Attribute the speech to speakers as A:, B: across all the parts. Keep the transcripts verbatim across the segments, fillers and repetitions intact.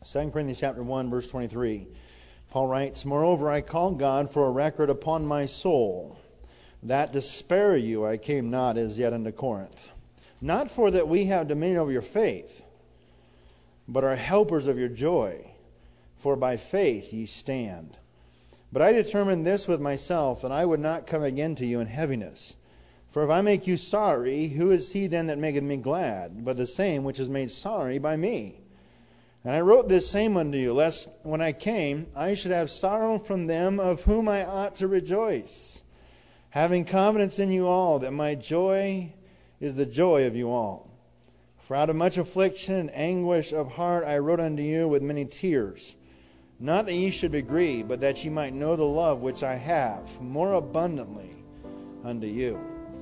A: Second Corinthians chapter one, verse twenty-three. Paul writes, "Moreover, I call God for a record upon my soul, that to spare you I came not as yet unto Corinth. Not for that we have dominion over your faith, but are helpers of your joy. For by faith ye stand. But I determined this with myself, that I would not come again to you in heaviness. For if I make you sorry, who is he then that maketh me glad, but the same which is made sorry by me? And I wrote this same unto you, lest when I came, I should have sorrow from them of whom I ought to rejoice, having confidence in you all, that my joy is the joy of you all. For out of much affliction and anguish of heart I wrote unto you with many tears, not that ye should be grieved, but that ye might know the love which I have more abundantly unto you."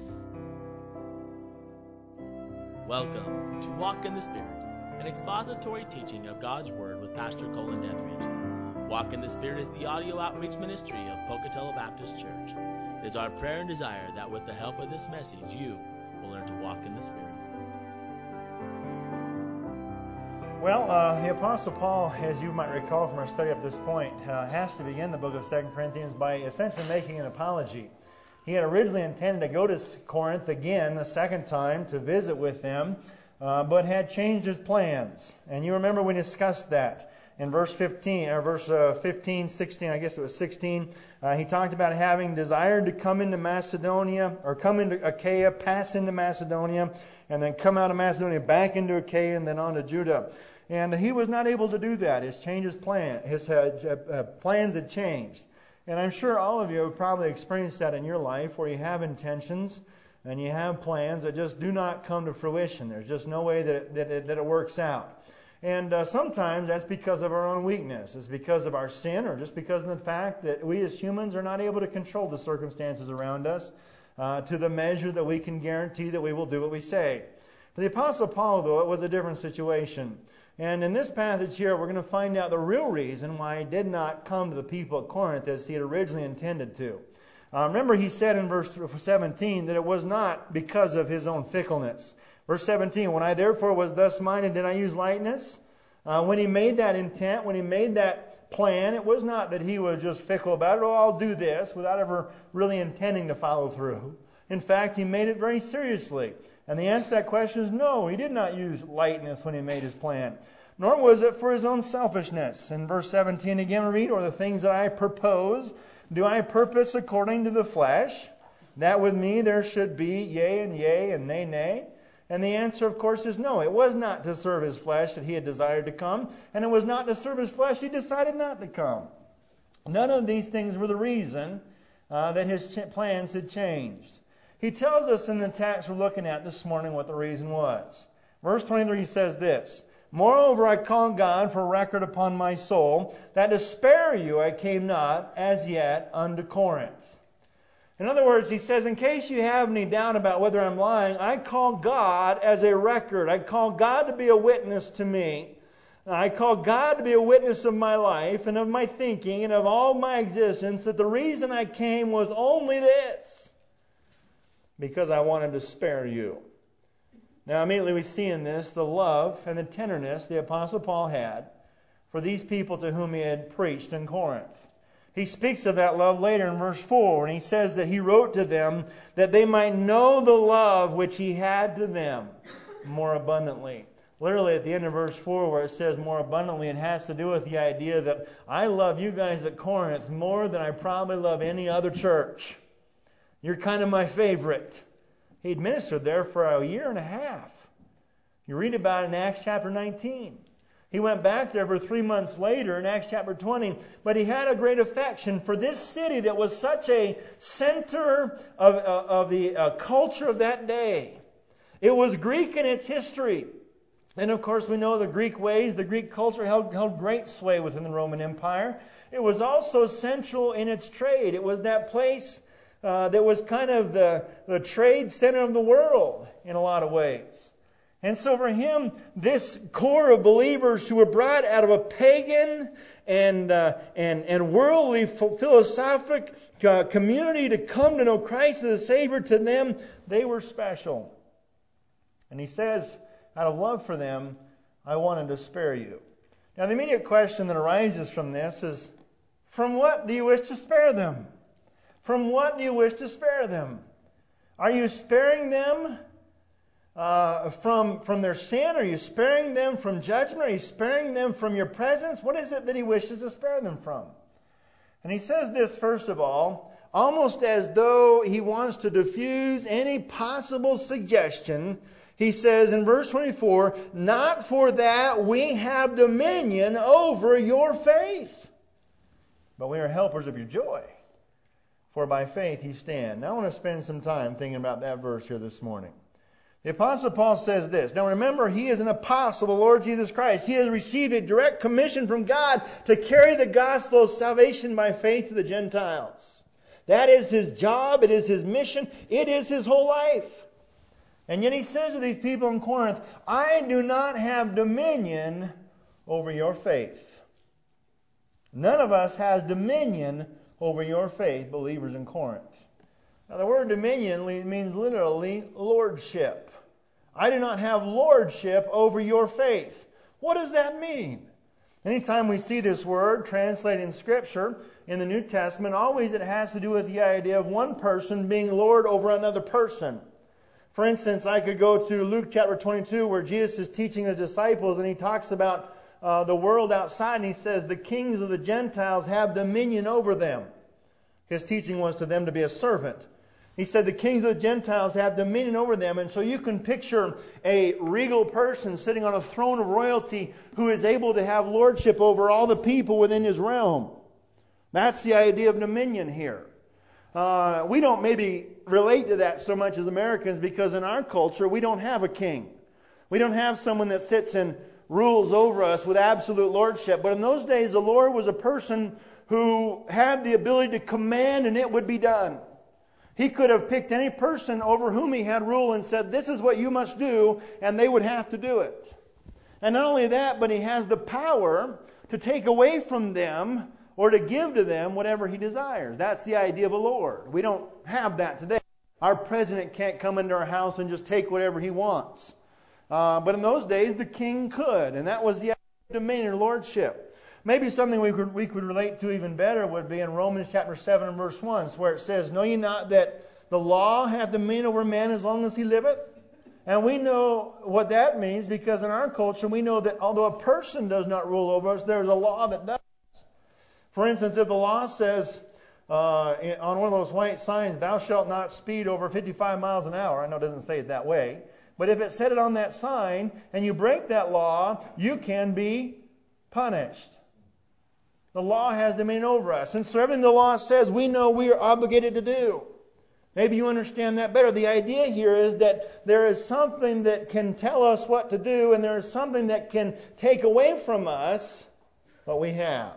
B: Welcome to Walk in the Spirit, an expository teaching of God's Word with Pastor Colin Deathridge. Walk in the Spirit is the audio outreach ministry of Pocatello Baptist Church. It is our prayer and desire that with the help of this message, you will learn to walk in the Spirit.
A: Well, uh, the Apostle Paul, as you might recall from our study up to this point, uh, has to begin the book of Second Corinthians by essentially making an apology. He had originally intended to go to Corinth again a second time to visit with them, uh, but had changed his plans. And you remember we discussed that in verse fifteen, or verse uh, fifteen, sixteen, I guess it was sixteen. Uh, he talked about having desired to come into Macedonia, or come into Achaia, pass into Macedonia, and then come out of Macedonia back into Achaia, and then on to Judah. And he was not able to do that. His changes plan, his uh, uh, plans had changed. And I'm sure all of you have probably experienced that in your life, where you have intentions and you have plans that just do not come to fruition. There's just no way that it, that it, that it works out. And uh, sometimes that's because of our own weakness. It's because of our sin, or just because of the fact that we as humans are not able to control the circumstances around us uh, to the measure that we can guarantee that we will do what we say. For the Apostle Paul, though, it was a different situation. And in this passage here, we're going to find out the real reason why he did not come to the people at Corinth as he had originally intended to. Uh, remember, he said in verse seventeen that it was not because of his own fickleness. Verse seventeen, "When I therefore was thus minded, did I use lightness?" Uh, when he made that intent, when he made that plan, it was not that he was just fickle about it. "Oh, I'll do this," without ever really intending to follow through. In fact, he made it very seriously. And the answer to that question is no, he did not use lightness when he made his plan. Nor was it for his own selfishness. In verse seventeen again we read, "Or the things that I propose, do I purpose according to the flesh? That with me there should be yea and yea and nay, nay." And the answer, of course, is no. It was not to serve his flesh that he had desired to come. And it was not to serve his flesh he decided not to come. None of these things were the reason uh, that his ch- plans had changed. He tells us in the text we're looking at this morning what the reason was. Verse twenty-three says this, "Moreover, I call God for record upon my soul, that to spare you I came not as yet unto Corinth." In other words, he says, in case you have any doubt about whether I'm lying, I call God as a record. I call God to be a witness to me. I call God to be a witness of my life and of my thinking and of all my existence, that the reason I came was only this. Because I wanted to spare you. Now immediately we see in this the love and the tenderness the Apostle Paul had for these people to whom he had preached in Corinth. He speaks of that love later in verse four, and he says that he wrote to them that they might know the love which he had to them more abundantly. Literally at the end of verse four where it says more abundantly, it has to do with the idea that I love you guys at Corinth more than I probably love any other church. You're kind of my favorite. He'd ministered there for a year and a half. You read about it in Acts chapter nineteen. He went back there for three months later in Acts chapter twenty. But he had a great affection for this city that was such a center of, of, of the uh, culture of that day. It was Greek in its history. And of course we know the Greek ways, the Greek culture held, held great sway within the Roman Empire. It was also central in its trade. It was that place Uh, that was kind of the, the trade center of the world in a lot of ways. And so for him, this core of believers who were brought out of a pagan and uh, and, and worldly philosophic uh, community to come to know Christ as a Savior, to them, they were special. And he says, out of love for them, I wanted to spare you. Now, the immediate question that arises from this is, from what do you wish to spare them? From what do you wish to spare them? Are you sparing them uh, from, from their sin? Are you sparing them from judgment? Are you sparing them from your presence? What is it that he wishes to spare them from? And he says this, first of all, almost as though he wants to diffuse any possible suggestion. He says in verse twenty-four, not for that we have dominion over your faith, but we are helpers of your joy. For by faith ye stand. Now I want to spend some time thinking about that verse here this morning. The Apostle Paul says this. Now remember, he is an apostle of the Lord Jesus Christ. He has received a direct commission from God to carry the gospel of salvation by faith to the Gentiles. That is his job. It is his mission. It is his whole life. And yet he says to these people in Corinth, I do not have dominion over your faith. None of us has dominion over your faith, believers in Corinth. Now the word dominion means literally lordship. I do not have lordship over your faith. What does that mean? Anytime we see this word translated in Scripture, in the New Testament, always it has to do with the idea of one person being Lord over another person. For instance, I could go to Luke chapter twenty-two where Jesus is teaching his disciples and he talks about uh, the world outside and he says, the kings of the Gentiles have dominion over them. His teaching was to them to be a servant. He said the kings of the Gentiles have dominion over them. And so you can picture a regal person sitting on a throne of royalty who is able to have lordship over all the people within his realm. That's the idea of dominion here. Uh, we don't maybe relate to that so much as Americans because in our culture we don't have a king. We don't have someone that sits and rules over us with absolute lordship. But in those days the Lord was a person who had the ability to command and it would be done. He could have picked any person over whom he had rule and said, this is what you must do, and they would have to do it. And not only that, but he has the power to take away from them or to give to them whatever he desires. That's the idea of a Lord. We don't have that today. Our president can't come into our house and just take whatever he wants. Uh, but in those days, the king could, and that was the idea of dominion or lordship. Maybe something we could we could relate to even better would be in Romans chapter seven and verse one, where it says, know ye not that the law hath dominion over man as long as he liveth? And we know what that means because in our culture we know that although a person does not rule over us, there's a law that does. For instance, if the law says uh, on one of those white signs, thou shalt not speed over fifty-five miles an hour, I know it doesn't say it that way, but if it said it on that sign and you break that law, you can be punished. The law has dominion over us. And so everything the law says, we know we are obligated to do. Maybe you understand that better. The idea here is that there is something that can tell us what to do, and there is something that can take away from us what we have.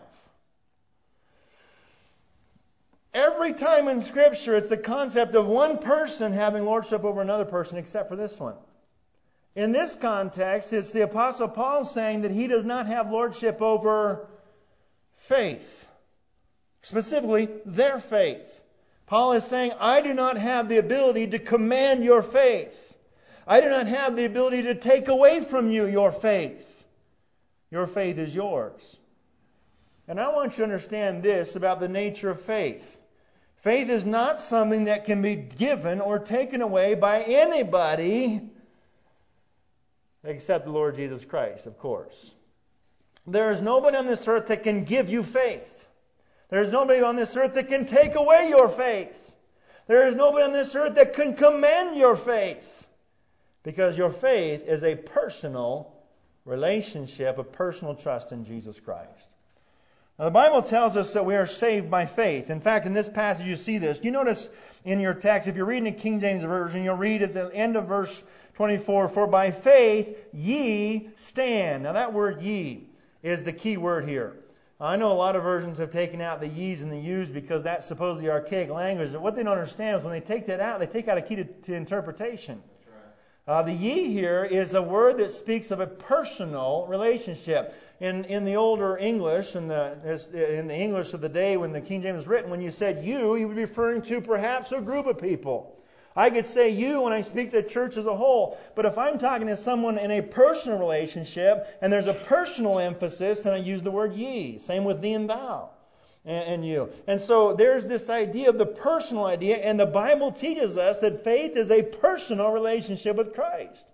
A: Every time in Scripture, it's the concept of one person having lordship over another person, except for this one. In this context, it's the Apostle Paul saying that he does not have lordship over faith. Specifically, their faith. Paul is saying, I do not have the ability to command your faith. I do not have the ability to take away from you your faith. Your faith is yours. And I want you to understand this about the nature of faith. Faith is not something that can be given or taken away by anybody except the Lord Jesus Christ, of course. There is nobody on this earth that can give you faith. There is nobody on this earth that can take away your faith. There is nobody on this earth that can commend your faith. Because your faith is a personal relationship, a personal trust in Jesus Christ. Now, the Bible tells us that we are saved by faith. In fact, in this passage you see this. You notice in your text, if you're reading the King James Version, you'll read at the end of verse twenty-four, for by faith ye stand. Now that word ye is the key word here. I know a lot of versions have taken out the ye's and the you's because that's supposedly archaic language. But what they don't understand is when they take that out, they take out a key to, to interpretation. That's right. Uh, the ye here is a word that speaks of a personal relationship. In in the older English, in the in the English of the day when the King James was written, when you said you, you would be referring to perhaps a group of people. I could say you when I speak to the church as a whole. But if I'm talking to someone in a personal relationship and there's a personal emphasis, then I use the word ye. Same with thee and thou and, and you. And so there's this idea of the personal idea. And the Bible teaches us that faith is a personal relationship with Christ.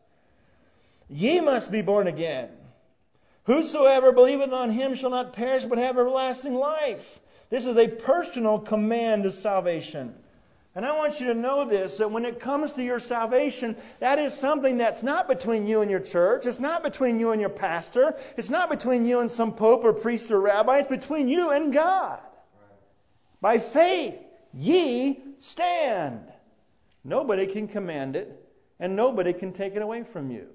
A: Ye must be born again. Whosoever believeth on him shall not perish but have everlasting life. This is a personal command to salvation. And I want you to know this, that when it comes to your salvation, that is something that's not between you and your church. It's not between you and your pastor. It's not between you and some pope or priest or rabbi. It's between you and God. By faith, ye stand. Nobody can command it, and nobody can take it away from you.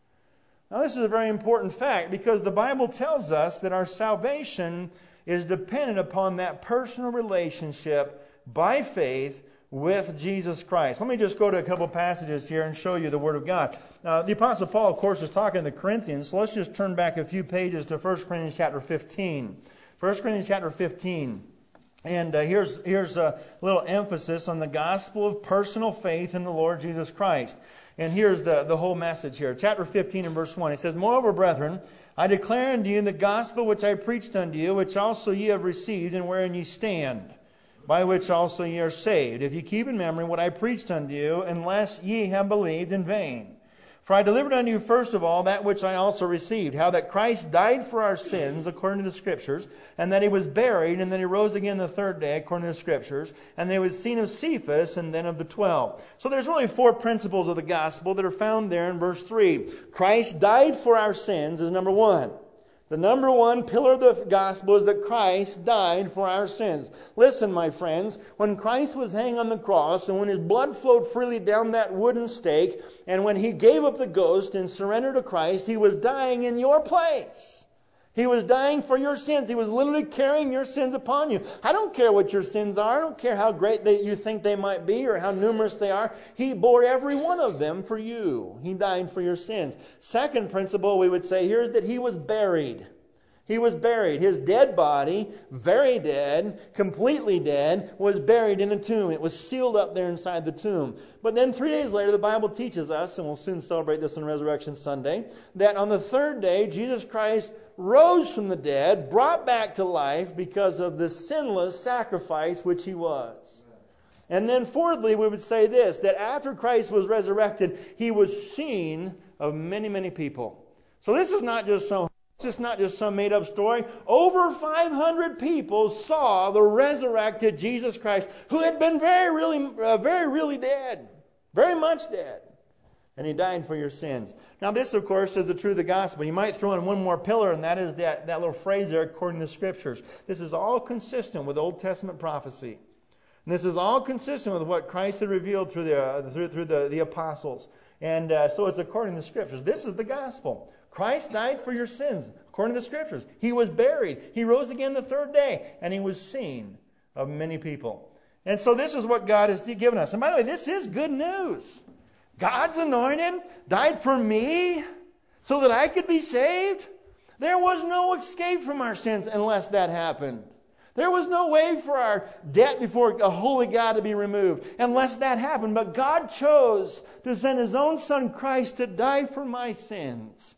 A: Now, this is a very important fact because the Bible tells us that our salvation is dependent upon that personal relationship by faith with Jesus Christ. Let me just go to a couple passages here and show you the Word of God. Uh, the Apostle Paul, of course, is talking to the Corinthians, so let's just turn back a few pages to First Corinthians chapter fifteen. First Corinthians chapter fifteen. And uh, here's, here's a little emphasis on the gospel of personal faith in the Lord Jesus Christ. And here's the, the whole message here. Chapter fifteen and verse one. It says, Moreover, brethren, I declare unto you the gospel which I preached unto you, which also ye have received, and wherein ye stand, by which also ye are saved, if ye keep in memory what I preached unto you, unless ye have believed in vain. For I delivered unto you first of all that which I also received, how that Christ died for our sins, according to the Scriptures, and that he was buried, and then he rose again the third day, according to the Scriptures, and that he was seen of Cephas, and then of the twelve. So there's really four principles of the gospel that are found there in verse three. Christ died for our sins is number one. The number one pillar of the gospel is that Christ died for our sins. Listen, my friends, when Christ was hanging on the cross and when his blood flowed freely down that wooden stake and when he gave up the ghost and surrendered to Christ, he was dying in your place. He was dying for your sins. He was literally carrying your sins upon you. I don't care what your sins are. I don't care how great they, you think they might be or how numerous they are. He bore every one of them for you. He died for your sins. Second principle we would say here is that he was buried. He was buried. His dead body, very dead, completely dead, was buried in a tomb. It was sealed up there inside the tomb. But then three days later, the Bible teaches us, and we'll soon celebrate this on Resurrection Sunday, that on the third day, Jesus Christ rose from the dead, brought back to life because of the sinless sacrifice which he was. And then fourthly, we would say this, that after Christ was resurrected, he was seen of many, many people. So this is not just some It's just not just some made-up story. Over five hundred people saw the resurrected Jesus Christ, who had been very, really, uh, very, really dead, very much dead, and he died for your sins. Now, this, of course, is the truth of the gospel. You might throw in one more pillar, and that is that that little phrase there, according to the Scriptures. This is all consistent with Old Testament prophecy, and this is all consistent with what Christ had revealed through the uh, through through the, the apostles. And uh, so it's according to the Scriptures. This is the gospel. Christ died for your sins, according to the Scriptures. He was buried. He rose again the third day, and he was seen of many people. And so this is what God has given us. And by the way, this is good news. God's anointed died for me so that I could be saved. There was no escape from our sins unless that happened. There was no way for our debt before a holy God to be removed unless that happened. But God chose to send his own Son Christ to die for my sins,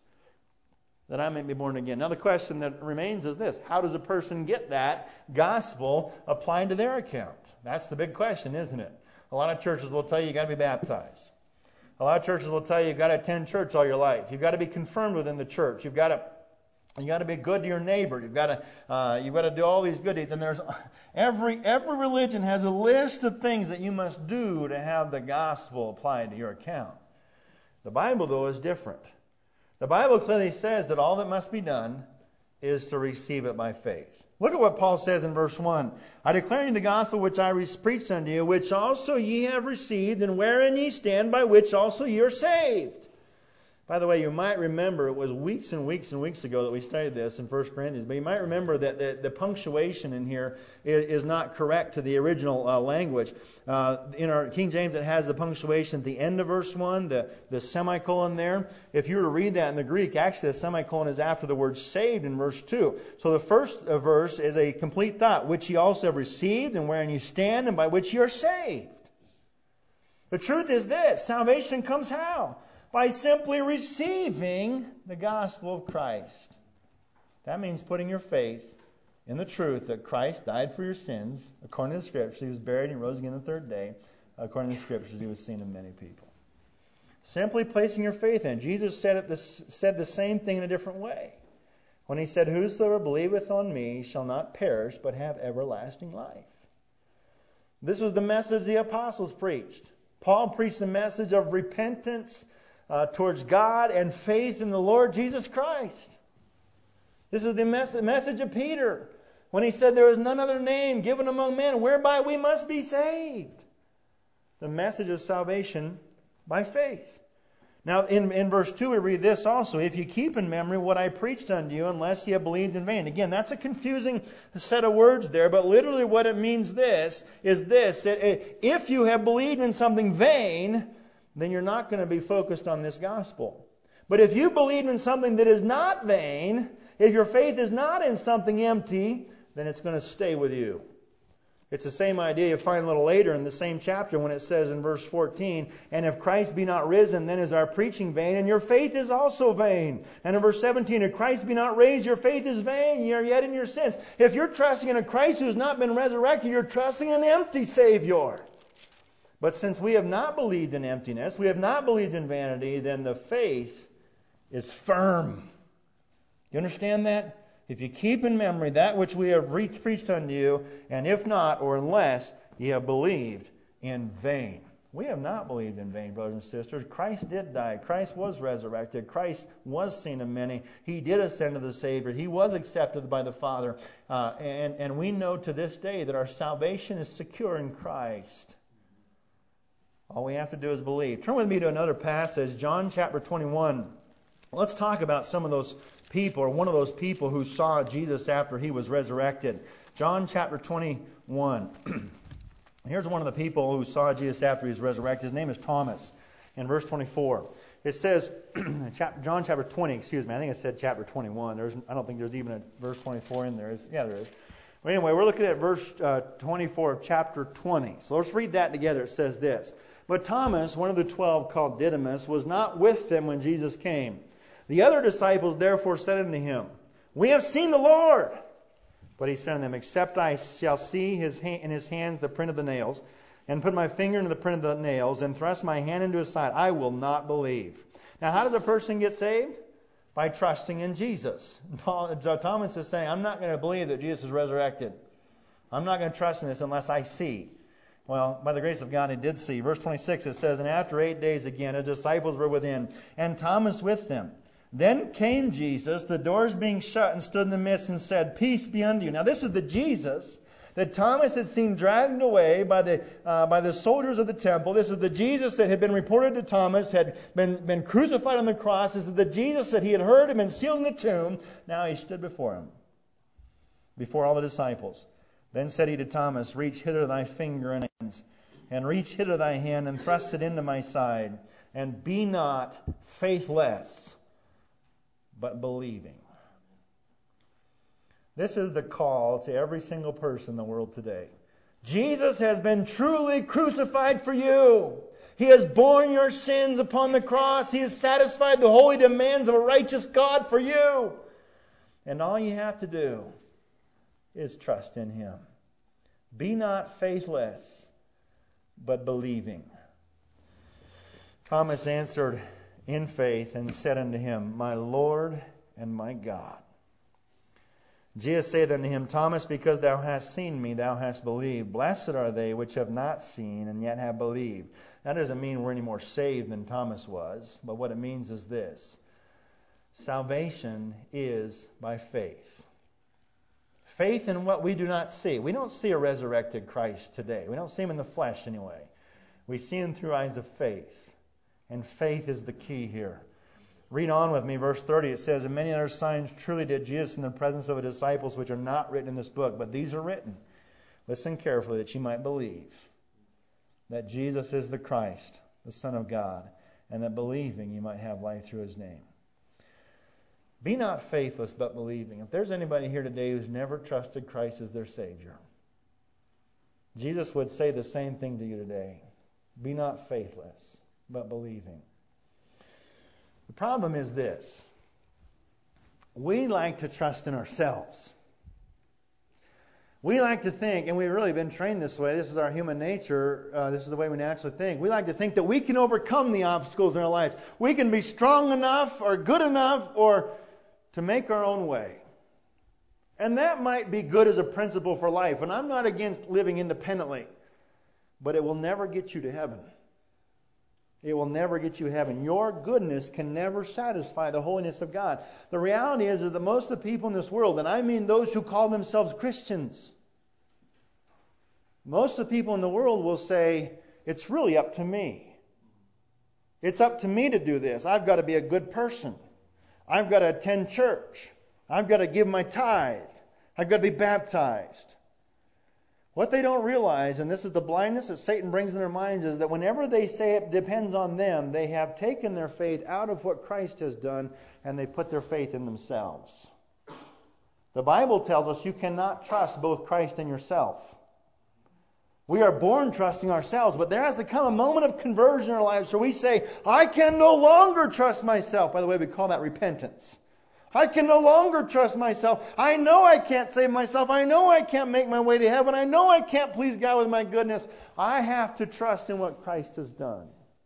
A: that I may be born again. Now the question that remains is this: how does a person get that gospel applied to their account? That's the big question, isn't it? A lot of churches will tell you you've got to be baptized. A lot of churches will tell you you've got to attend church all your life. You've got to be confirmed within the church. You've got to You got to be good to your neighbor. You've got to uh, you've got to do all these good deeds. And there's every every religion has a list of things that you must do to have the gospel applied to your account. The Bible, though, is different. The Bible clearly says that all that must be done is to receive it by faith. Look at what Paul says in verse one. I declare you the gospel which I preached unto you, which also ye have received, and wherein ye stand, by which also ye are saved. By the way, you might remember it was weeks and weeks and weeks ago that we studied this in First Corinthians, but you might remember that the, the punctuation in here is, is not correct to the original uh, language. Uh, in our King James, it has the punctuation at the end of verse one, the, the semicolon there. If you were to read that in the Greek, actually the semicolon is after the word saved in verse two. So the first uh, verse is a complete thought, which ye also have received, and wherein ye stand, and by which ye are saved. The truth is this: salvation comes how? By simply receiving the gospel of Christ. That means putting your faith in the truth that Christ died for your sins, according to the Scriptures. He was buried and rose again the third day. According to the Scriptures, He was seen of many people. Simply placing your faith in. Jesus said, it this, said the same thing in a different way. When He said, "Whosoever believeth on me shall not perish, but have everlasting life." This was the message the apostles preached. Paul preached the message of repentance uh, towards God and faith in the Lord Jesus Christ. This is the mes- message of Peter when he said, "There is none other name given among men whereby we must be saved." The message of salvation by faith. Now, in, in verse two, we read this also: "If you keep in memory what I preached unto you, unless ye have believed in vain." Again, that's a confusing set of words there, but literally what it means this is this: if you have believed in something vain, then you're not going to be focused on this gospel. But if you believe in something that is not vain, if your faith is not in something empty, then it's going to stay with you. It's the same idea you find a little later in the same chapter when it says in verse fourteen, "And if Christ be not risen, then is our preaching vain, and your faith is also vain." And in verse seventeen, "If Christ be not raised, your faith is vain, ye are yet in your sins." If you're trusting in a Christ who has not been resurrected, you're trusting in an empty Savior. But since we have not believed in emptiness, we have not believed in vanity, then the faith is firm. You understand that? If you keep in memory that which we have re- preached unto you, and if not, or unless, ye have believed in vain. We have not believed in vain, brothers and sisters. Christ did die. Christ was resurrected. Christ was seen of many. He did ascend to the Savior. He was accepted by the Father. Uh, and, and we know to this day that our salvation is secure in Christ. All we have to do is believe. Turn with me to another passage, John chapter twenty-one. Let's talk about some of those people, or one of those people who saw Jesus after He was resurrected. John chapter twenty-one. Here's one of the people who saw Jesus after He was resurrected. His name is Thomas. In verse twenty-four, it says, John chapter twenty, excuse me, I think it said chapter twenty-one. There's, I don't think there's even a verse twenty-four in there. Is, yeah, there is. But anyway, we're looking at verse uh, twenty-four of chapter twenty. So let's read that together. It says this: "But Thomas, one of the twelve, called Didymus, was not with them when Jesus came. The other disciples therefore said unto him, We have seen the Lord. But he said unto them, Except I shall see his ha- in his hands the print of the nails, and put my finger into the print of the nails, and thrust my hand into his side, I will not believe." Now, how does a person get saved? By trusting in Jesus. Paul, Thomas is saying, I'm not going to believe that Jesus is resurrected. I'm not going to trust in this unless I see. Well, by the grace of God, he did see. Verse twenty-six, it says, "And after eight days again, his disciples were within, and Thomas with them. Then came Jesus, the doors being shut, and stood in the midst, and said, Peace be unto you." Now, this is the Jesus that Thomas had seen dragged away by the uh, by the soldiers of the temple. This is the Jesus that had been reported to Thomas, had been, been crucified on the cross. This is the Jesus that he had heard had been sealed in the tomb. Now he stood before him, before all the disciples. Then said he to Thomas, Reach hither thy finger and hands, and reach hither thy hand, and thrust it into my side, and be not faithless, but believing. This is the call to every single person in the world today. Jesus has been truly crucified for you. He has borne your sins upon the cross. He has satisfied the holy demands of a righteous God for you. And all you have to do is trust in Him. Be not faithless, but believing. Thomas answered in faith and said unto him, My Lord and my God. Jesus saith unto him, Thomas, because thou hast seen me, thou hast believed. Blessed are they which have not seen and yet have believed. That doesn't mean we're any more saved than Thomas was, but what it means is this: salvation is by faith. Faith in what we do not see. We don't see a resurrected Christ today. We don't see Him in the flesh anyway. We see Him through eyes of faith. And faith is the key here. Read on with me, verse thirty. It says, And many other signs truly did Jesus in the presence of His disciples, which are not written in this book, but these are written. Listen carefully, that you might believe that Jesus is the Christ, the Son of God, and that believing you might have life through His name. Be not faithless, but believing. If there's anybody here today who's never trusted Christ as their Savior, Jesus would say the same thing to you today. Be not faithless, but believing. The problem is this. We like to trust in ourselves. We like to think, and we've really been trained this way, this is our human nature, uh, this is the way we naturally think. We like to think that we can overcome the obstacles in our lives. We can be strong enough or good enough or to make our own way. And that might be good as a principle for life. And I'm not against living independently. But it will never get you to heaven. It will never get you to heaven. Your goodness can never satisfy the holiness of God. The reality is that most of the people in this world, and I mean those who call themselves Christians, most of the people in the world will say, it's really up to me. It's up to me to do this. I've got to be a good person. I've got to attend church. I've got to give my tithe. I've got to be baptized. What they don't realize, and this is the blindness that Satan brings in their minds, is that whenever they say it depends on them, they have taken their faith out of what Christ has done and they put their faith in themselves. The Bible tells us you cannot trust both Christ and yourself. We are born trusting ourselves, but there has to come a moment of conversion in our lives where we say, I can no longer trust myself. By the way, we call that repentance. I can no longer trust myself. I know I can't save myself. I know I can't make my way to heaven. I know I can't please God with my goodness. I have to trust in what Christ has done.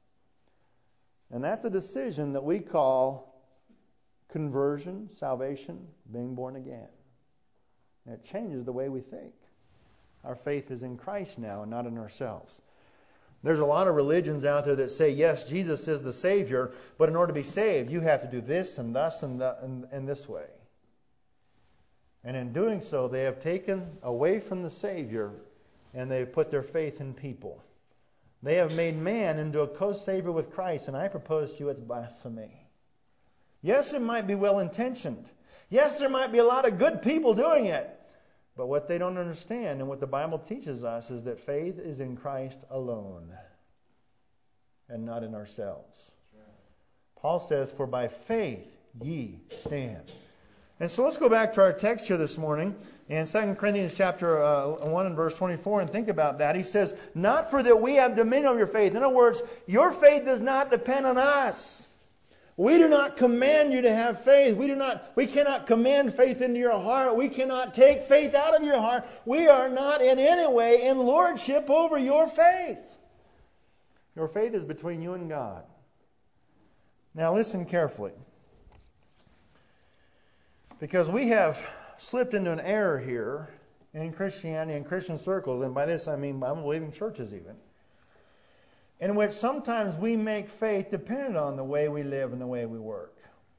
A: And that's a decision that we call conversion, salvation, being born again. And it changes the way we think. Our faith is in Christ now and not in ourselves. There's a lot of religions out there that say, yes, Jesus is the Savior, but in order to be saved, you have to do this and thus and, the, and, and this way. And in doing so, they have taken away from the Savior and they've put their faith in people. They have made man into a co-savior with Christ, and I propose to you it's blasphemy. Yes, it might be well-intentioned. Yes, there might be a lot of good people doing it. But what they don't understand and what the Bible teaches us is that faith is in Christ alone and not in ourselves. Paul says, for by faith ye stand. And so let's go back to our text here this morning in Second Corinthians chapter uh, one and verse twenty-four and think about that. He says, not for that we have dominion over your faith. In other words, your faith does not depend on us. We do not command you to have faith. We do not. We cannot command faith into your heart. We cannot take faith out of your heart. We are not in any way in lordship over your faith. Your faith is between you and God. Now listen carefully. Because we have slipped into an error here in Christianity and Christian circles, and by this I mean Bible-believing churches even, in which sometimes we make faith dependent on the way we live and the way we work.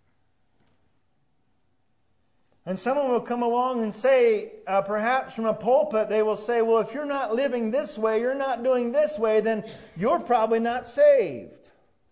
A: And someone will come along and say, uh, perhaps from a pulpit, they will say, well, if you're not living this way, you're not doing this way, then you're probably not saved.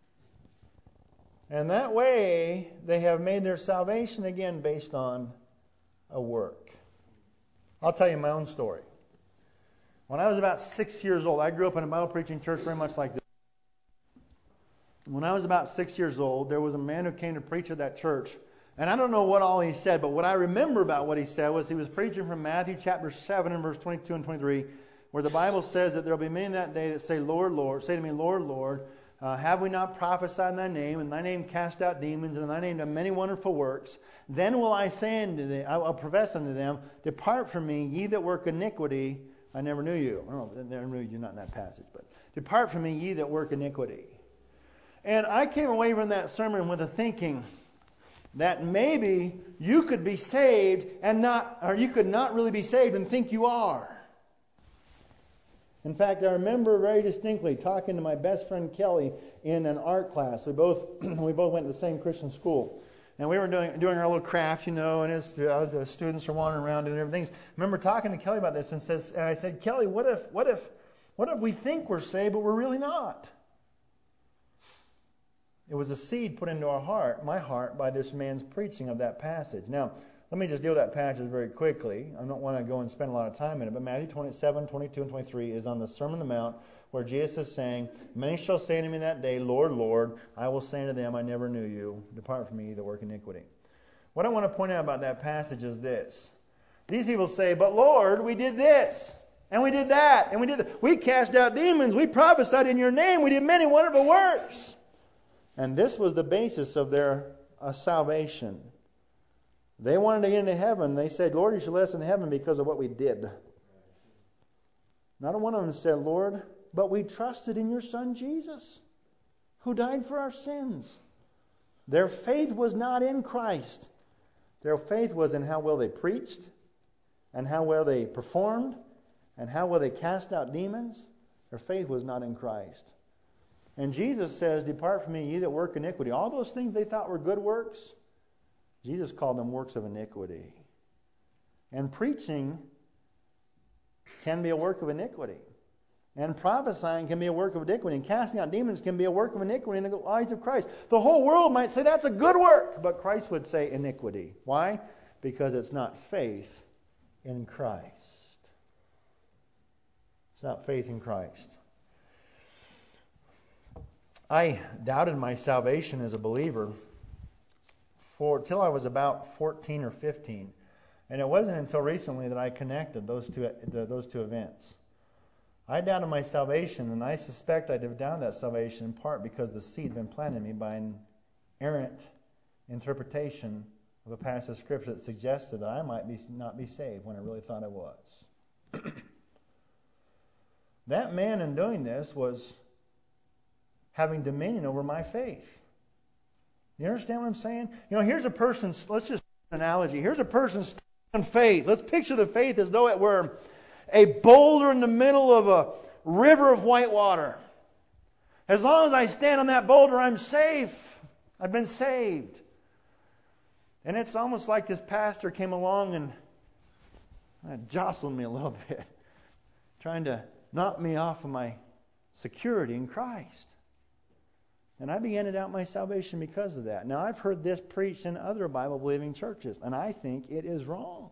A: And that way, they have made their salvation again based on a work. I'll tell you my own story. When I was about six years old, I grew up in a Bible preaching church very much like this. When I was about six years old, there was a man who came to preach at that church. And I don't know what all he said, but what I remember about what he said was he was preaching from Matthew chapter seven and verse twenty-two and twenty-three, where the Bible says that there will be many that day that say, Lord, Lord, say to me, Lord, Lord, uh, have we not prophesied in thy name, and thy name cast out demons, and in thy name done many wonderful works? Then will I say unto them, I will profess unto them, depart from me, ye that work iniquity, I never knew you. I don't know, I never knew you, not in that passage, but depart from me, ye that work iniquity. And I came away from that sermon with a thinking that maybe you could be saved and not, or you could not really be saved and think you are. In fact, I remember very distinctly talking to my best friend Kelly in an art class. We both we both went to the same Christian school. And we were doing doing our little craft, you know, and his, uh, the students were wandering around doing everything. I remember talking to Kelly about this, and says, and I said, Kelly, what if, what if, what if we think we're saved, but we're really not? It was a seed put into our heart, my heart, by this man's preaching of that passage. Now, let me just deal with that passage very quickly. I don't want to go and spend a lot of time in it, but Matthew twenty-seven, twenty-two, and twenty-three is on the Sermon on the Mount, where Jesus is saying, many shall say unto me that day, Lord, Lord, I will say unto them, I never knew you. Depart from me, ye that work iniquity. What I want to point out about that passage is this. These people say, but Lord, we did this. And we did that. And we did that. We cast out demons. We prophesied in your name. We did many wonderful works. And this was the basis of their uh, salvation. They wanted to get into heaven. They said, Lord, you should let us in heaven because of what we did. Not one of them said, Lord, but we trusted in your Son Jesus, who died for our sins. Their faith was not in Christ. Their faith was in how well they preached, and how well they performed, and how well they cast out demons. Their faith was not in Christ. And Jesus says, depart from me, ye that work iniquity. All those things they thought were good works, Jesus called them works of iniquity. And preaching can be a work of iniquity. And prophesying can be a work of iniquity. And casting out demons can be a work of iniquity in the eyes of Christ. The whole world might say that's a good work, but Christ would say iniquity. Why? Because it's not faith in Christ. It's not faith in Christ. I doubted my salvation as a believer for till I was about fourteen or fifteen. And it wasn't until recently that I connected those two those two events. I doubted my salvation, and I suspect I'd have doubted that salvation in part because the seed had been planted in me by an errant interpretation of a passage of Scripture that suggested that I might be not be saved when I really thought I was. That man in doing this was having dominion over my faith. You understand what I'm saying? You know, here's a person, let's just an analogy. Here's a person standing on faith. Let's picture the faith as though it were a boulder in the middle of a river of white water. As long as I stand on that boulder, I'm safe. I've been saved. And it's almost like this pastor came along and uh, jostled me a little bit, trying to knock me off of my security in Christ. And I began to doubt my salvation because of that. Now, I've heard this preached in other Bible-believing churches, and I think it is wrong.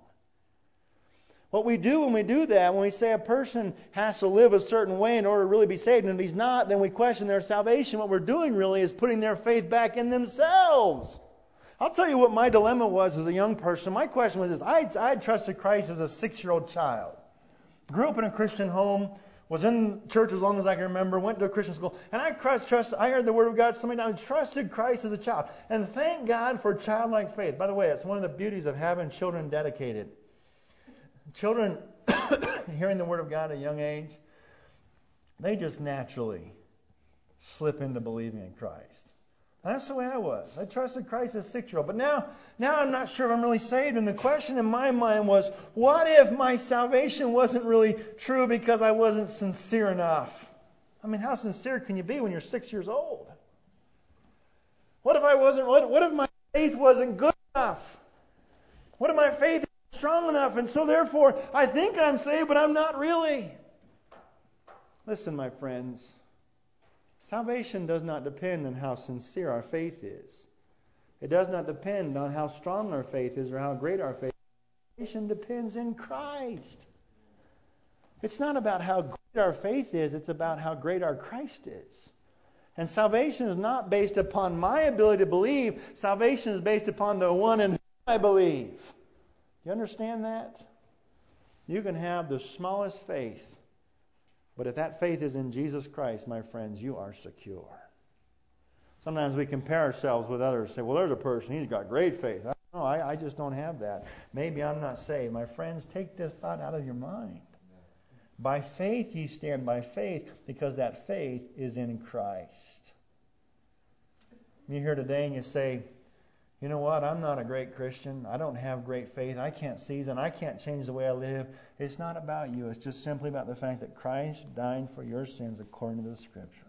A: What we do when we do that, when we say a person has to live a certain way in order to really be saved, and if he's not, then we question their salvation. What we're doing really is putting their faith back in themselves. I'll tell you what my dilemma was as a young person. My question was this. I I trusted Christ as a six-year-old child. Grew up in a Christian home. Was in church as long as I can remember, went to a Christian school, and I trust, trust I heard the Word of God so many times, trusted Christ as a child. And thank God for childlike faith. By the way, it's one of the beauties of having children dedicated. Children hearing the Word of God at a young age, they just naturally slip into believing in Christ. That's the way I was. I trusted Christ as a six-year-old. But now, now I'm not sure if I'm really saved. And the question in my mind was, what if my salvation wasn't really true because I wasn't sincere enough? I mean, how sincere can you be when you're six years old? What if I wasn't? What, what if my faith wasn't good enough? What if my faith isn't strong enough? And so therefore, I think I'm saved, but I'm not really. Listen, my friends. Salvation does not depend on how sincere our faith is. It does not depend on how strong our faith is or how great our faith is. Salvation depends in Christ. It's not about how great our faith is, it's about how great our Christ is. And salvation is not based upon my ability to believe. Salvation is based upon the one in whom I believe. You understand that? You can have the smallest faith. But if that faith is in Jesus Christ, my friends, you are secure. Sometimes we compare ourselves with others and say, well, there's a person, he's got great faith. No, I, I just don't have that. Maybe I'm not saved. My friends, take this thought out of your mind. By faith ye stand by faith, because that faith is in Christ. You're here today and you say, you know what, I'm not a great Christian. I don't have great faith. I can't season. I can't change the way I live. It's not about you. It's just simply about the fact that Christ died for your sins according to the Scriptures.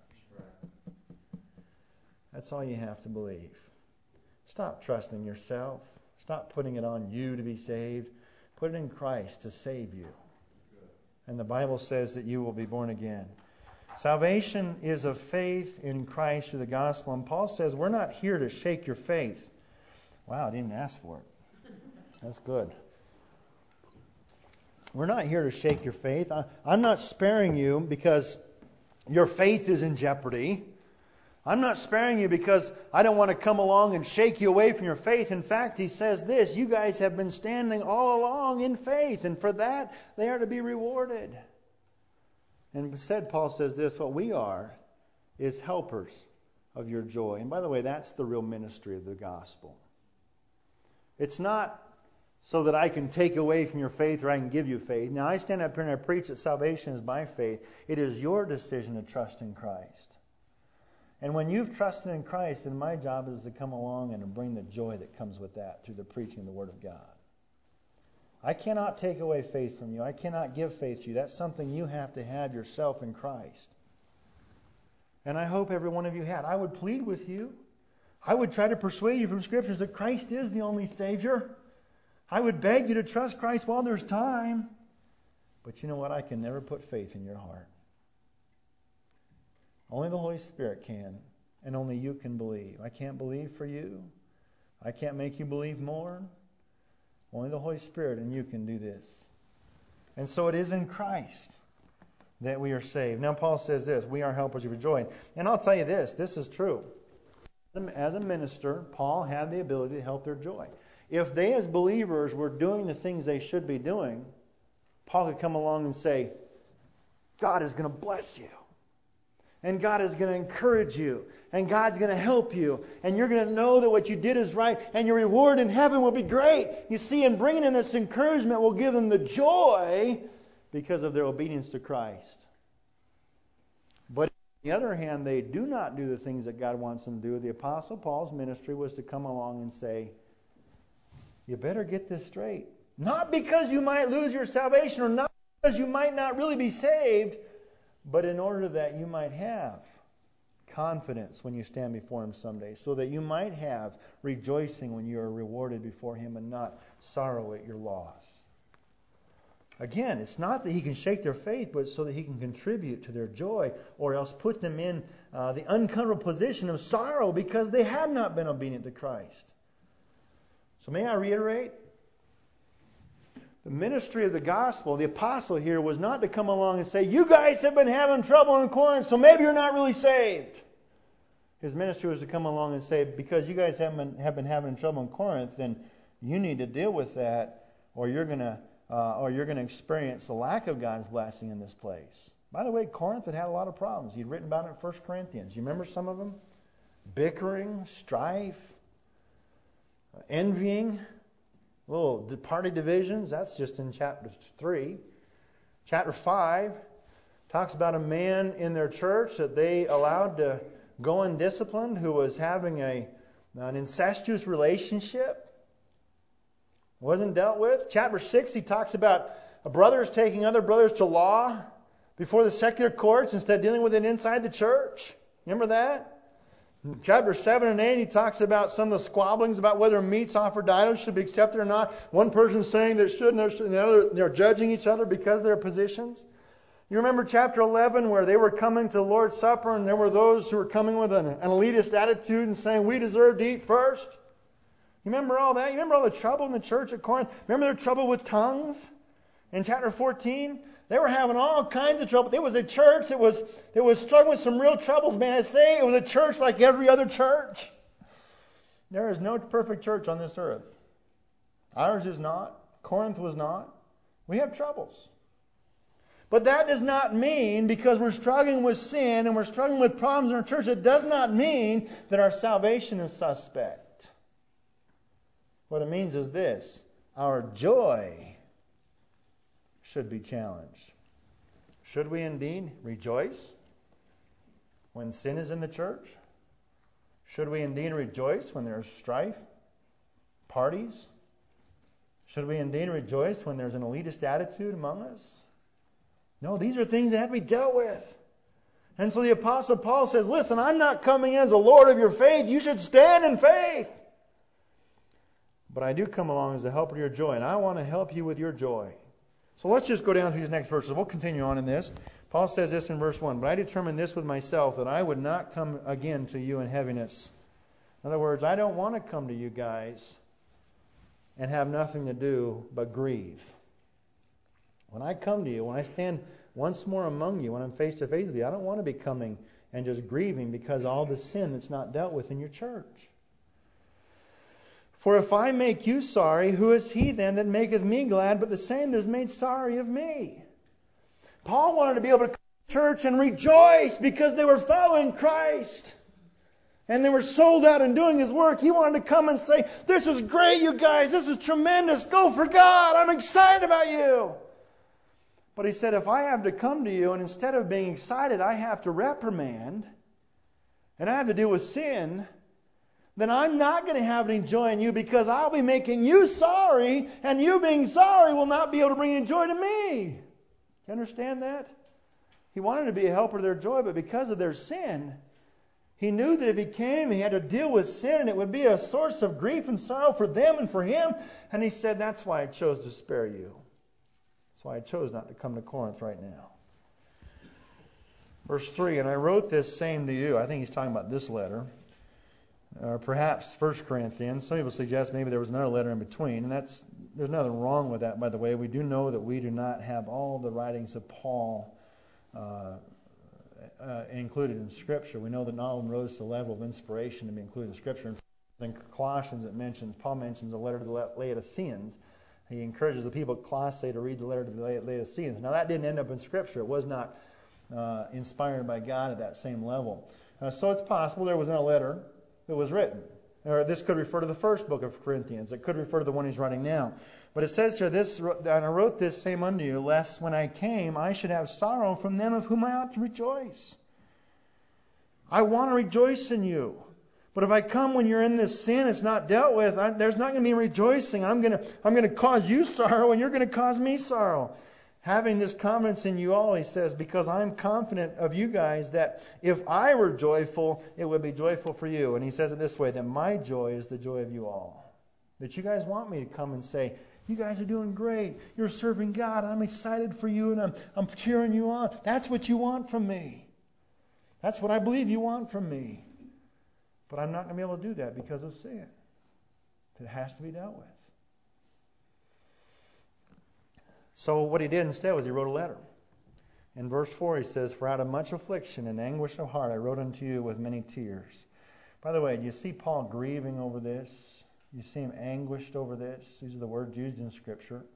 A: That's all you have to believe. Stop trusting yourself. Stop putting it on you to be saved. Put it in Christ to save you. And the Bible says that you will be born again. Salvation is of faith in Christ through the gospel. And Paul says we're not here to shake your faith. Wow, I didn't ask for it. That's good. We're not here to shake your faith. I, I'm not sparing you because your faith is in jeopardy. I'm not sparing you because I don't want to come along and shake you away from your faith. In fact, he says this, you guys have been standing all along in faith, and for that they are to be rewarded. And instead, Paul says this, what we are is helpers of your joy. And by the way, that's the real ministry of the gospel. It's not so that I can take away from your faith or I can give you faith. Now, I stand up here and I preach that salvation is by faith. It is your decision to trust in Christ. And when you've trusted in Christ, then my job is to come along and to bring the joy that comes with that through the preaching of the Word of God. I cannot take away faith from you. I cannot give faith to you. That's something you have to have yourself in Christ. And I hope every one of you had. I would plead with you. I would try to persuade you from Scriptures that Christ is the only Savior. I would beg you to trust Christ while there's time. But you know what? I can never put faith in your heart. Only the Holy Spirit can. And only you can believe. I can't believe for you. I can't make you believe more. Only the Holy Spirit and you can do this. And so it is in Christ that we are saved. Now Paul says this, we are helpers of your joy. And I'll tell you this, this is true. As a minister, Paul had the ability to help their joy. If they as believers were doing the things they should be doing, Paul could come along and say, God is going to bless you. And God is going to encourage you. And God's going to help you. And you're going to know that what you did is right. And your reward in heaven will be great. You see, and bringing in this encouragement will give them the joy because of their obedience to Christ. But on the other hand, they do not do the things that God wants them to do. The Apostle Paul's ministry was to come along and say, you better get this straight. Not because you might lose your salvation or not because you might not really be saved, but in order that you might have confidence when you stand before Him someday, so that you might have rejoicing when you are rewarded before Him and not sorrow at your loss. Again, it's not that He can shake their faith, but so that He can contribute to their joy, or else put them in uh, the uncomfortable position of sorrow because they had not been obedient to Christ. So may I reiterate? The ministry of the gospel, the apostle here, was not to come along and say, you guys have been having trouble in Corinth, so maybe you're not really saved. His ministry was to come along and say, because you guys have been, have been having trouble in Corinth, then you need to deal with that, or you're going to uh, or you're going to experience the lack of God's blessing in this place. By the way, Corinth had had a lot of problems. He'd written about it in First Corinthians. You remember some of them? Bickering, strife, envying. Little party divisions, that's just in chapter three. Chapter five talks about a man in their church that they allowed to go undisciplined who was having a an incestuous relationship. Wasn't dealt with. Chapter six, he talks about brothers taking other brothers to law before the secular courts instead of dealing with it inside the church. Remember that? In chapter seven and eight, he talks about some of the squabblings about whether meats offered to idols should be accepted or not. One person saying that it should, and the other, they're judging each other because of their positions. You remember chapter eleven where they were coming to the Lord's Supper and there were those who were coming with an, an elitist attitude and saying, we deserve to eat first. You remember all that? You remember all the trouble in the church at Corinth? Remember their trouble with tongues? In chapter fourteen, they were having all kinds of trouble. It was a church that was, that was struggling with some real troubles, may I say. It was a church like every other church. There is no perfect church on this earth. Ours is not. Corinth was not. We have troubles. But that does not mean, because we're struggling with sin and we're struggling with problems in our church, it does not mean that our salvation is suspect. What it means is this: our joy should be challenged. Should we indeed rejoice when sin is in the church? Should we indeed rejoice when there's strife, parties? Should we indeed rejoice when there's an elitist attitude among us? No, these are things that have to be dealt with. And so the Apostle Paul says, listen, I'm not coming as a Lord of your faith. You should stand in faith. But I do come along as a helper of your joy, and I want to help you with your joy. So let's just go down through these next verses. We'll continue on in this. Paul says this in verse one, but I determined this with myself, that I would not come again to you in heaviness. In other words, I don't want to come to you guys and have nothing to do but grieve. When I come to you, when I stand once more among you, when I'm face to face with you, I don't want to be coming and just grieving because of all the sin that's not dealt with in your church. For if I make you sorry, who is he then that maketh me glad, but the same that is made sorry of me? Paul wanted to be able to come church and rejoice because they were following Christ. And they were sold out and doing His work. He wanted to come and say, this is great, you guys. This is tremendous. Go for God. I'm excited about you. But He said, if I have to come to you and instead of being excited, I have to reprimand and I have to deal with sin, then I'm not going to have any joy in you because I'll be making you sorry, and you being sorry will not be able to bring any joy to me. You understand that? He wanted to be a helper of their joy, but because of their sin, He knew that if He came, He had to deal with sin, and it would be a source of grief and sorrow for them and for Him. And He said, that's why I chose to spare you. That's why I chose not to come to Corinth right now. Verse three, and I wrote this same to you. I think he's talking about this letter. Or perhaps First Corinthians. Some people suggest maybe there was another letter in between. And that's there's nothing wrong with that, by the way. We do know that we do not have all the writings of Paul uh, uh, included in Scripture. We know that not all of them rose to the level of inspiration to be included in Scripture. In Colossians, it mentions Paul mentions a letter to the Laodiceans. He encourages the people at Colossae to read the letter to the Laodiceans. Now, that didn't end up in Scripture. It was not uh, inspired by God at that same level. Uh, so it's possible there was a letter that was written. Or this could refer to the first book of Corinthians. It could refer to the one he's writing now. But it says here, "This and I wrote this same unto you, lest when I came I should have sorrow from them of whom I ought to rejoice." I want to rejoice in you. But if I come when you're in this sin, it's not dealt with, I, there's not going to be rejoicing. I'm going to I'm going to cause you sorrow, and you're going to cause me sorrow. Having this confidence in you all, he says, because I'm confident of you guys that if I were joyful, it would be joyful for you. And he says it this way, that my joy is the joy of you all. That you guys want me to come and say, you guys are doing great. You're serving God. I'm excited for you, and I'm, I'm cheering you on. That's what you want from me. That's what I believe you want from me. But I'm not going to be able to do that because of sin. It has to be dealt with. So what he did instead was he wrote a letter. In verse four he says, "For out of much affliction and anguish of heart I wrote unto you with many tears." By the way, do you see Paul grieving over this? You see him anguished over this? These are the words used in Scripture.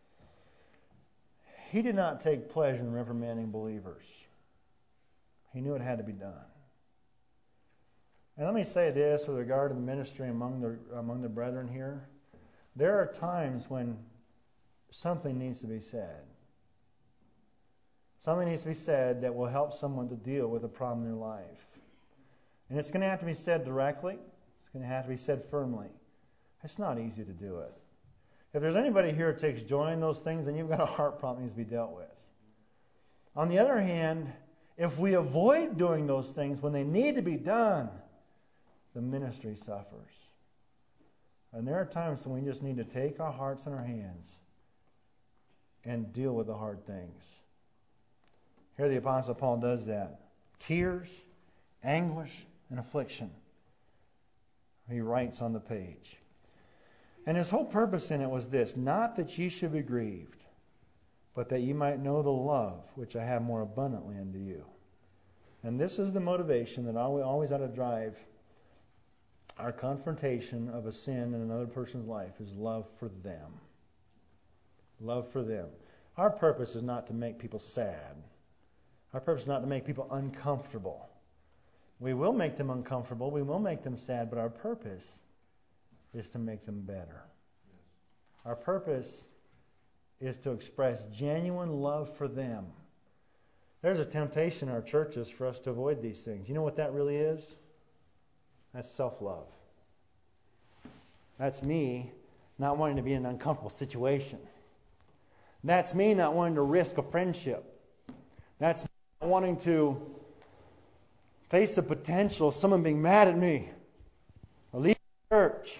A: He did not take pleasure in reprimanding believers. He knew it had to be done. And let me say this with regard to the ministry among the among the brethren here. There are times when something needs to be said. Something needs to be said that will help someone to deal with a problem in their life. And it's going to have to be said directly. It's going to have to be said firmly. It's not easy to do it. If there's anybody here who takes joy in those things, then you've got a heart problem that needs to be dealt with. On the other hand, if we avoid doing those things when they need to be done, the ministry suffers. And there are times when we just need to take our hearts in our hands and deal with the hard things. Here the Apostle Paul does that. Tears, anguish, and affliction. He writes on the page. And his whole purpose in it was this, not that ye should be grieved, but that ye might know the love which I have more abundantly unto you. And this is the motivation that always ought to drive our confrontation of a sin in another person's life, is love for them. Love for them. Our purpose is not to make people sad. Our purpose is not to make people uncomfortable. We will make them uncomfortable. We will make them sad. But our purpose is to make them better. Our purpose is to express genuine love for them. There's a temptation in our churches for us to avoid these things. You know what that really is? That's self-love. That's me not wanting to be in an uncomfortable situation. That's me not wanting to risk a friendship. That's me not wanting to face the potential of someone being mad at me or leave the church.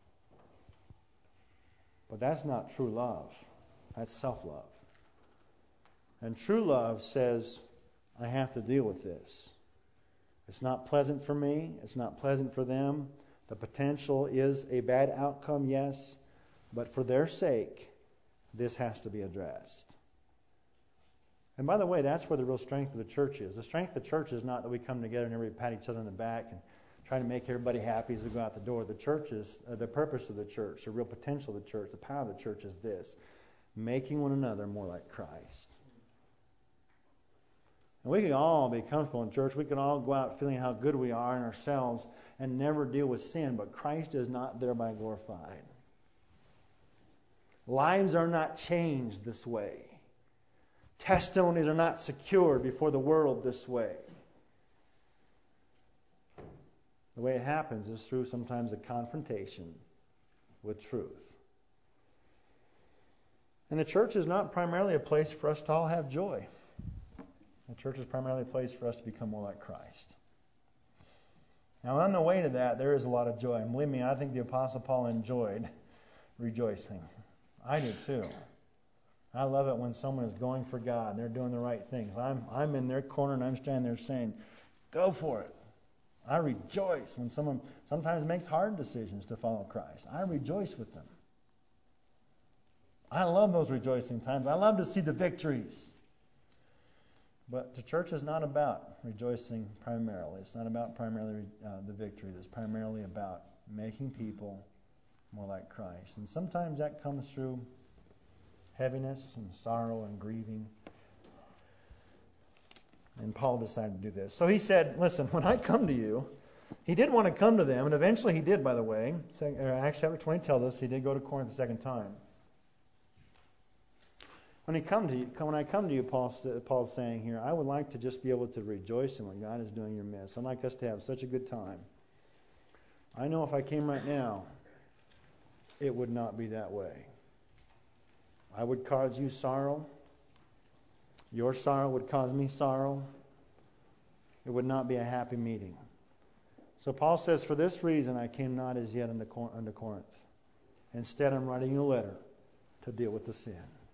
A: But that's not true love. That's self-love. And true love says, I have to deal with this. It's not pleasant for me. It's not pleasant for them. The potential is a bad outcome, yes. But for their sake, this has to be addressed. And by the way, that's where the real strength of the church is. The strength of the church is not that we come together and everybody pat each other on the back and try to make everybody happy as we go out the door. The church is, uh, the purpose of the church, the real potential of the church, the power of the church is this: making one another more like Christ. And we can all be comfortable in church. We can all go out feeling how good we are in ourselves and never deal with sin, but Christ is not thereby glorified. Lives are not changed this way. Testimonies are not secured before the world this way. The way it happens is through sometimes a confrontation with truth. And the church is not primarily a place for us to all have joy. The church is primarily a place for us to become more like Christ. Now, on the way to that, there is a lot of joy. And believe me, I think the Apostle Paul enjoyed rejoicing. I do too. I love it when someone is going for God and they're doing the right things. I'm I'm in their corner and I'm standing there saying, go for it. I rejoice when someone sometimes makes hard decisions to follow Christ. I rejoice with them. I love those rejoicing times. I love to see the victories. But the church is not about rejoicing primarily. It's not about primarily uh, the victory. It's primarily about making people more like Christ. And sometimes that comes through heaviness and sorrow and grieving. And Paul decided to do this. So he said, listen, when I come to you, he did want to come to them, and eventually he did, by the way. Acts chapter twenty tells us he did go to Corinth the second time. When he come to you, when I come to you, Paul, Paul's saying here, I would like to just be able to rejoice in what God is doing in your midst. I'd like us to have such a good time. I know if I came right now, it would not be that way. I would cause you sorrow. Your sorrow would cause me sorrow. It would not be a happy meeting. So Paul says, for this reason I came not as yet unto Corinth. Instead, I'm writing you a letter to deal with the sin.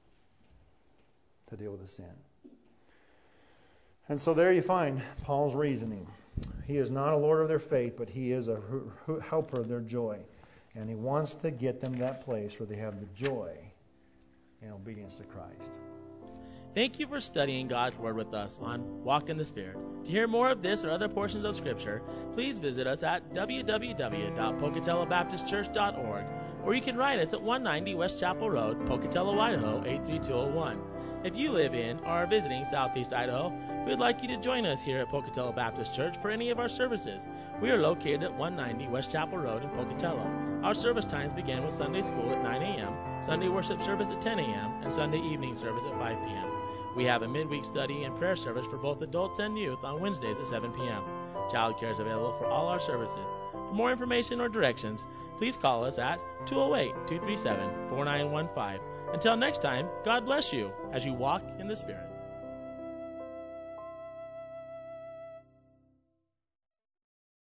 A: To deal with the sin. And so there you find Paul's reasoning. He is not a lord of their faith, but he is a helper of their joy. And he wants to get them to that place where they have the joy and obedience to Christ.
B: Thank you for studying God's Word with us on Walk in the Spirit. To hear more of this or other portions of Scripture, please visit us at w w w dot pocatello baptist church dot org, or you can write us at one ninety West Chapel Road, Pocatello, Idaho eight three two oh one. If you live in or are visiting Southeast Idaho, we'd like you to join us here at Pocatello Baptist Church for any of our services. We are located at one ninety West Chapel Road in Pocatello. Our service times begin with Sunday school at nine a.m., Sunday worship service at ten a.m., and Sunday evening service at five p.m. We have a midweek study and prayer service for both adults and youth on Wednesdays at seven p.m. Child care is available for all our services. For more information or directions, please call us at two oh eight, two three seven, four nine one five. Until next time, God bless you as you walk in the Spirit.